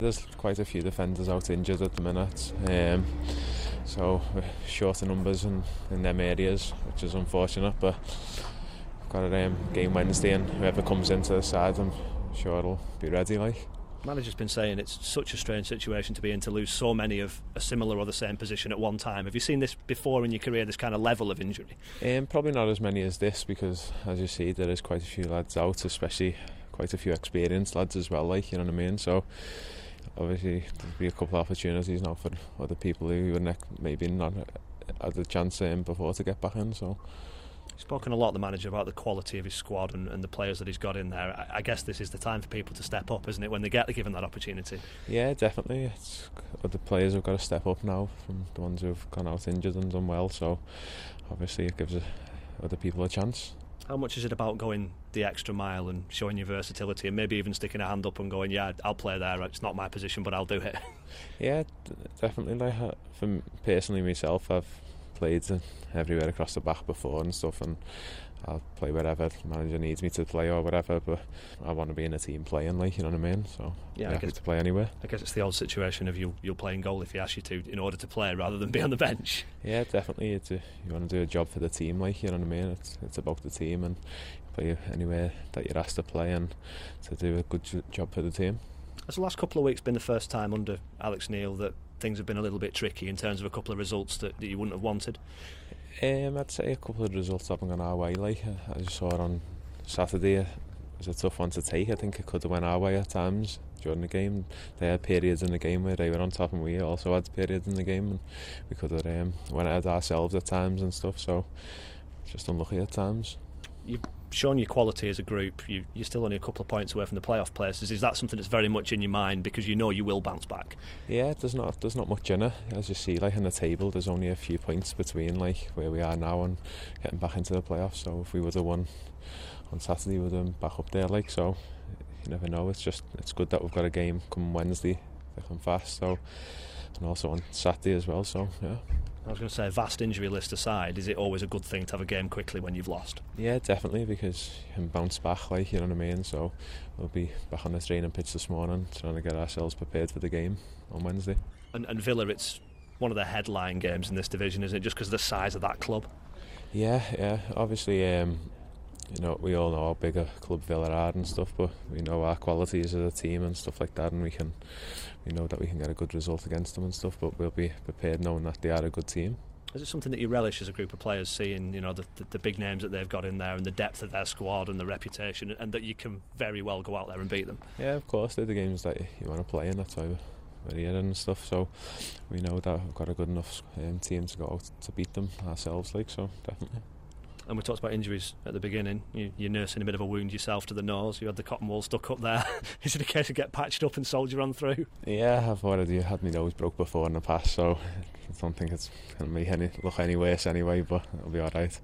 There's quite a few defenders out injured at the minute, so we're short of numbers in them areas, which is unfortunate, but we've got a game Wednesday, and whoever comes into the side, I'm sure it'll be ready. Manager's been saying it's such a strange situation to be in, to lose so many of a similar or the same position at one time. Have you seen this before in your career, this kind of level of injury? Probably not as many as this, because as you see, there is quite a few lads out, especially quite a few experienced lads as well, you know what I mean? So obviously there'll be a couple of opportunities now for other people who were maybe not had the chance before to get back in. So he's spoken a lot, the manager, about the quality of his squad and the players that he's got in there. I guess this is the time for people to step up, isn't it, when they get given that opportunity? Yeah, definitely. The players have got to step up now, from the ones who've gone out injured and done well, so obviously it gives other people a chance. How much is it about going the extra mile and showing your versatility, and maybe even sticking a hand up and going, yeah, I'll play there, it's not my position but I'll do it? Yeah, definitely. Personally myself, I've played everywhere across the back before and stuff, and I'll play wherever the manager needs me to play or whatever, but I want to be in a team playing, you know what I mean? So yeah, I guess to play anywhere. I guess it's the old situation of you'll play in goal if he asks you to, in order to play, rather than be on the bench. Yeah, definitely. You want to do a job for the team, you know what I mean? It's about the team, and play anywhere that you're asked to play and to do a good job for the team. Has the last couple of weeks been the first time under Alex Neil that things have been a little bit tricky in terms of a couple of results that you wouldn't have wanted? I'd say a couple of results haven't gone our way. As you saw on Saturday, it was a tough one to take. I think it could have went our way at times during the game. They had periods in the game where they were on top, and we also had periods in the game, and we could have went ahead ourselves at times and stuff, so just unlucky at times. You've shown your quality as a group. You're still only a couple of points away from the playoff places. Is that something that's very much in your mind, because you know you will bounce back? Yeah, there's not much in it. As you see, in the table, there's only a few points between where we are now and getting back into the playoffs. So if we would have won on Saturday, we would have been back up there. So you never know. It's good that we've got a game come Wednesday, thick and fast. So, and also on Saturday as well. So yeah. I was going to say, vast injury list aside, is it always a good thing to have a game quickly when you've lost? Yeah, definitely, because you can bounce back, you know what I mean? So we'll be back on the training pitch this morning, trying to get ourselves prepared for the game on Wednesday. And Villa, it's one of the headline games in this division, isn't it, just because of the size of that club? Yeah, obviously, we all know how big a club Villa are and stuff, but we know our qualities as a team and stuff like that, and we know that we can get a good result against them and stuff, but we'll be prepared knowing that they are a good team. Is it something that you relish as a group of players, seeing the big names that they've got in there and the depth of their squad and the reputation, and that you can very well go out there and beat them? Yeah, of course, they're the games that you want to play, and that's why we're here and stuff, so we know that we've got a good enough team to go out to beat them ourselves, so definitely. And we talked about injuries at the beginning. You're nursing a bit of a wound yourself to the nose. You had the cotton wool stuck up there. Is it a case of get patched up and soldier on through? Yeah, I've already had my nose broke before in the past, so I don't think it's going to make look any worse anyway, but it'll be alright.